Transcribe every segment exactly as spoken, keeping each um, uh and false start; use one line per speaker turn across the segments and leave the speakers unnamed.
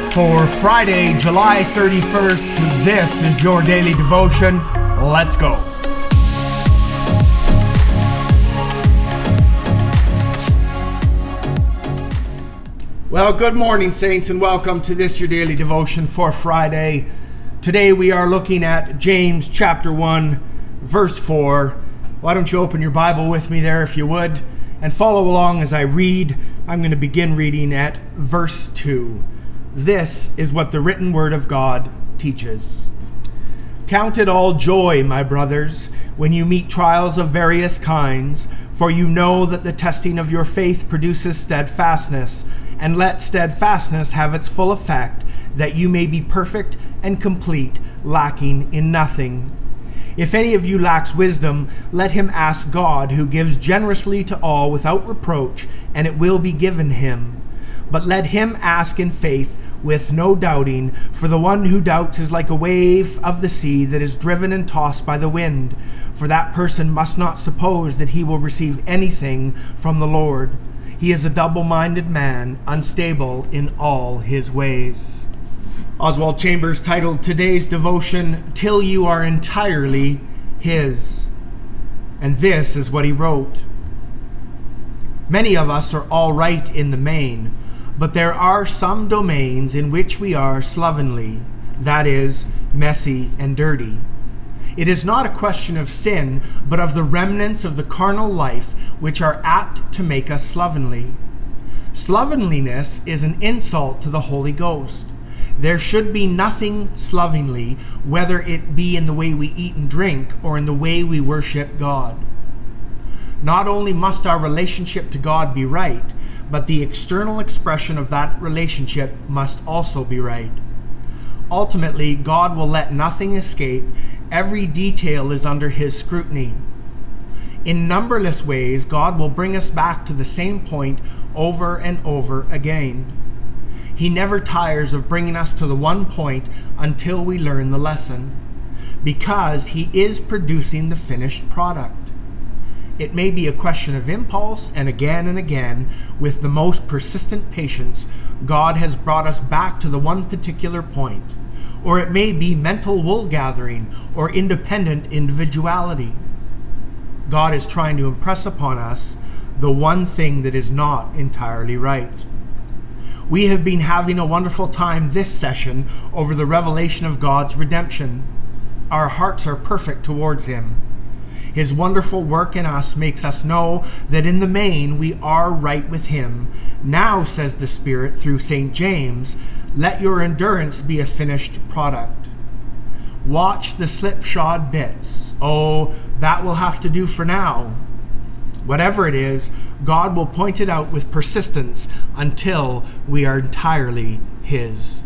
For Friday, July thirty-first, this is your daily devotion. Let's go. Well, good morning, saints, and welcome to this, your daily devotion for Friday. Today we are looking at James chapter one, verse four. Why don't you open your Bible with me there if you would, and follow along as I read. I'm going to begin reading at verse two. This is what the written word of God teaches. Count it all joy, my brothers, when you meet trials of various kinds, for you know that the testing of your faith produces steadfastness, and let steadfastness have its full effect, that you may be perfect and complete, lacking in nothing. If any of you lacks wisdom, let him ask God, who gives generously to all without reproach, and it will be given him. But let him ask in faith, with no doubting, for the one who doubts is like a wave of the sea that is driven and tossed by the wind. For that person must not suppose that he will receive anything from the Lord. He is a double-minded man, unstable in all his ways. Oswald Chambers titled today's devotion, Till You Are Entirely His. And this is what he wrote. Many of us are all right in the main, but there are some domains in which we are slovenly, that is, messy and dirty. It is not a question of sin, but of the remnants of the carnal life which are apt to make us slovenly. Slovenliness is an insult to the Holy Ghost. There should be nothing slovenly, whether it be in the way we eat and drink or in the way we worship God. Not only must our relationship to God be right, but the external expression of that relationship must also be right. Ultimately, God will let nothing escape. Every detail is under his scrutiny. In numberless ways, God will bring us back to the same point over and over again. He never tires of bringing us to the one point until we learn the lesson, because he is producing the finished product. It may be a question of impulse, and again and again, with the most persistent patience, God has brought us back to the one particular point. Or it may be mental wool gathering or independent individuality. God is trying to impress upon us the one thing that is not entirely right. We have been having a wonderful time this session over the revelation of God's redemption. Our hearts are perfect towards him. His wonderful work in us makes us know that in the main we are right with him. Now, says the Spirit through Saint James, let your endurance be a finished product. Watch the slipshod bits. Oh, that will have to do for now. Whatever it is, God will point it out with persistence until we are entirely his.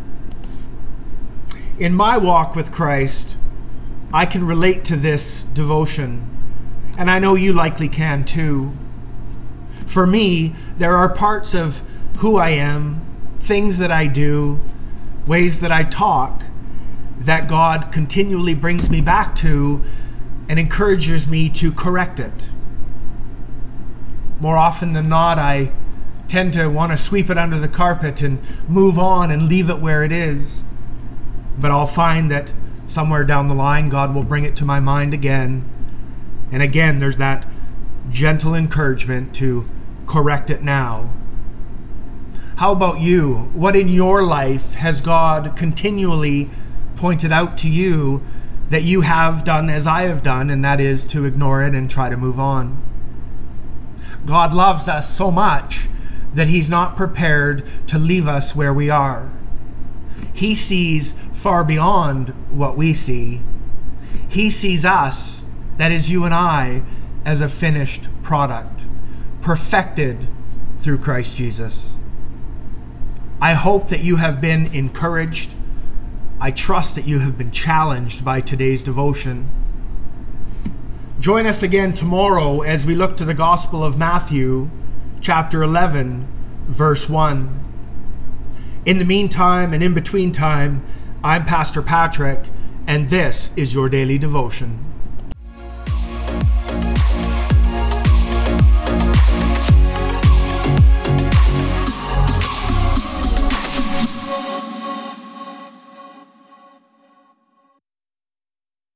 In my walk with Christ, I can relate to this devotion, and I know you likely can too. For me, there are parts of who I am, things that I do, ways that I talk, that God continually brings me back to and encourages me to correct it. More often than not, I tend to want to sweep it under the carpet and move on and leave it where it is. But I'll find that somewhere down the line, God will bring it to my mind again. And again, there's that gentle encouragement to correct it now. How about you? What in your life has God continually pointed out to you that you have done as I have done, and that is to ignore it and try to move on? God loves us so much that he's not prepared to leave us where we are. He sees far beyond what we see. He sees us, that is you and I, as a finished product, perfected through Christ Jesus. I hope that you have been encouraged. I trust that you have been challenged by today's devotion. Join us again tomorrow as we look to the Gospel of Matthew, chapter eleven, verse one. In the meantime and in between time, I'm Pastor Patrick, and this is your daily devotion.